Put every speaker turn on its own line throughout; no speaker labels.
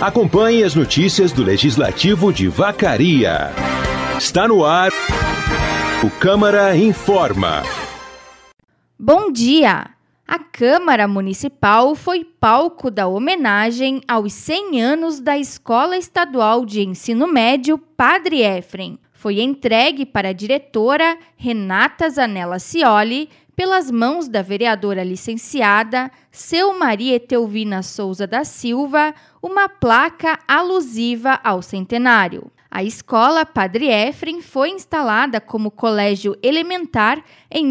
Acompanhe as notícias do Legislativo de Vacaria. Está no ar o Câmara Informa.
Bom dia! A Câmara Municipal foi palco da homenagem aos 100 anos da Escola Estadual de Ensino Médio Padre Éfrem. Foi entregue para a diretora Renata Zanella Cioli, pelas mãos da vereadora licenciada Seu-Maria Etelvina Souza da Silva, uma placa alusiva ao centenário. A Escola Padre Éfrem foi instalada como colégio elementar em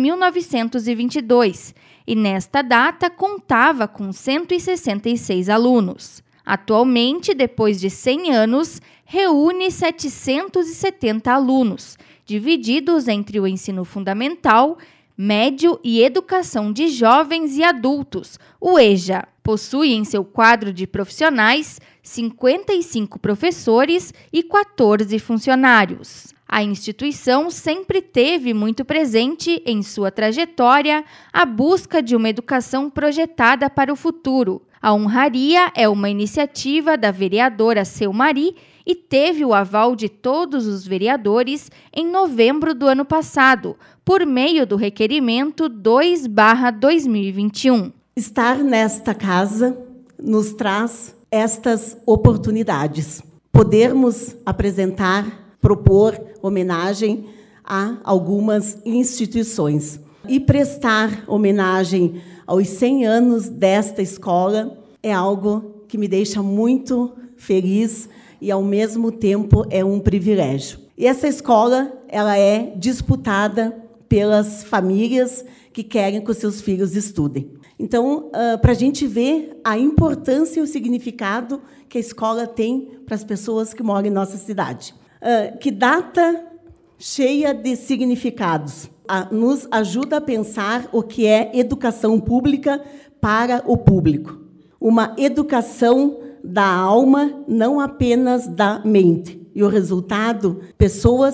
1922 e, nesta data, contava com 166 alunos. Atualmente, depois de 100 anos, reúne 770 alunos, divididos entre o ensino fundamental, médio e educação de jovens e adultos, o EJA. Possui em seu quadro de profissionais 55 professores e 14 funcionários. A instituição sempre teve muito presente em sua trajetória a busca de uma educação projetada para o futuro. A honraria é uma iniciativa da vereadora Seu-Maria e teve o aval de todos os vereadores em novembro do ano passado, por meio do requerimento 2/2021.
Estar nesta casa nos traz estas oportunidades. Podermos apresentar, propor homenagem a algumas instituições e prestar homenagem aos 100 anos desta escola é algo que me deixa muito feliz e, ao mesmo tempo, é um privilégio. E essa escola ela é disputada pelas famílias que querem que os seus filhos estudem. Então, para a gente ver a importância e o significado que a escola tem para as pessoas que moram em nossa cidade. Que data cheia de significados. Nos ajuda a pensar o que é educação pública para o público. Uma educação da alma, não apenas da mente. E o resultado, pessoas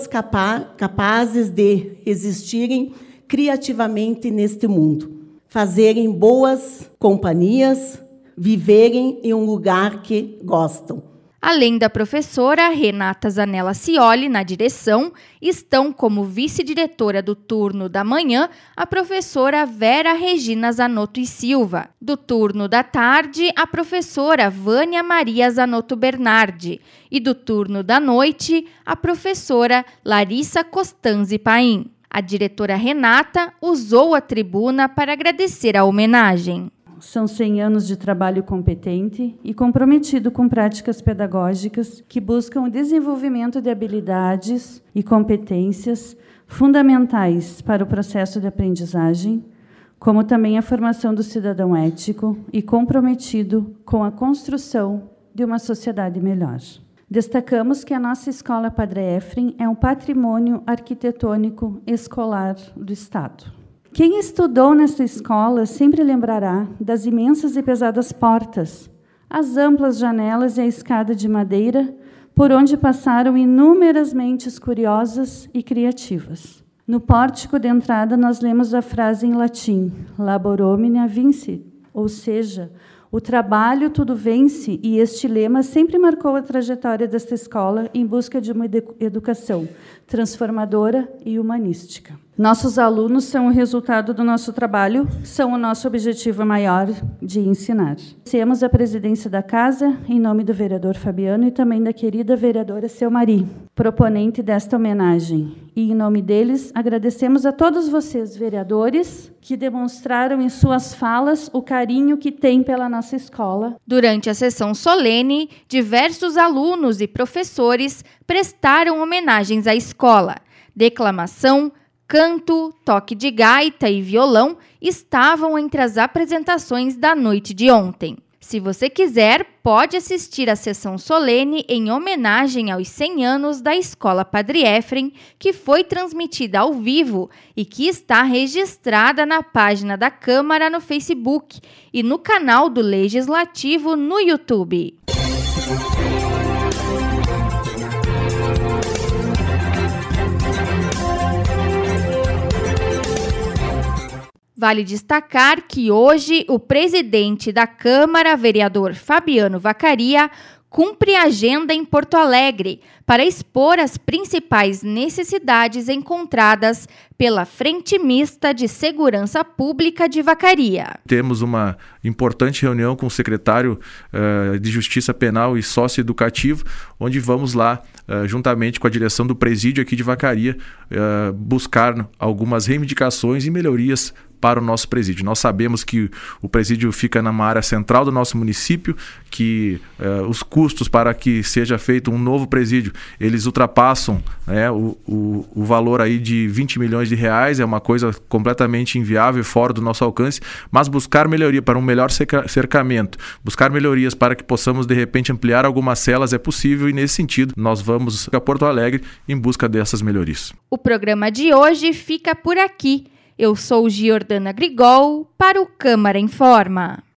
capazes de existirem criativamente neste mundo, fazerem boas companhias, viverem em um lugar que gostam.
Além da professora Renata Zanella Cioli na direção, estão como vice-diretora do turno da manhã a professora Vera Regina Zanotto e Silva. Do turno da tarde, a professora Vânia Maria Zanotto Bernardi. E do turno da noite, a professora Larissa Costanzi Paim. A diretora Renata usou a tribuna para agradecer a homenagem.
São 100 anos de trabalho competente e comprometido com práticas pedagógicas que buscam o desenvolvimento de habilidades e competências fundamentais para o processo de aprendizagem, como também a formação do cidadão ético e comprometido com a construção de uma sociedade melhor. Destacamos que a nossa Escola Padre Éfrem é um patrimônio arquitetônico escolar do Estado. Quem estudou nessa escola sempre lembrará das imensas e pesadas portas, as amplas janelas e a escada de madeira por onde passaram inúmeras mentes curiosas e criativas. No pórtico de entrada, nós lemos a frase em latim, labor omnia vincit, ou seja, o trabalho tudo vence, e este lema sempre marcou a trajetória desta escola em busca de uma educação transformadora e humanística. Nossos alunos são o resultado do nosso trabalho, são o nosso objetivo maior de ensinar. Agradecemos a presidência da casa, em nome do vereador Fabiano e também da querida vereadora Seu-Maria, proponente desta homenagem. E, em nome deles, agradecemos a todos vocês, vereadores, que demonstraram em suas falas o carinho que têm pela nossa escola.
Durante a sessão solene, diversos alunos e professores prestaram homenagens à escola. Declamação, canto, toque de gaita e violão estavam entre as apresentações da noite de ontem. Se você quiser, pode assistir à sessão solene em homenagem aos 100 anos da Escola Padre Éfrem, que foi transmitida ao vivo e que está registrada na página da Câmara no Facebook e no canal do Legislativo no YouTube. Vale destacar que hoje o presidente da Câmara, vereador Fabiano Vacaria, cumpre agenda em Porto Alegre para expor as principais necessidades encontradas pela Frente Mista de Segurança Pública de Vacaria.
Temos uma importante reunião com o secretário de Justiça Penal e Socioeducativo, onde vamos lá, juntamente com a direção do presídio aqui de Vacaria, buscar algumas reivindicações e melhorias para o nosso presídio. Nós sabemos que o presídio fica numa área central do nosso município, que os custos para que seja feito um novo presídio, eles ultrapassam, né, o valor aí de 20 milhões de reais, é uma coisa completamente inviável, fora do nosso alcance, mas buscar melhoria para um melhor cercamento, buscar melhorias para que possamos de repente ampliar algumas celas é possível, e nesse sentido nós vamos a Porto Alegre em busca dessas melhorias.
O programa de hoje fica por aqui. Eu sou Giordana Grigol para o Câmara Informa.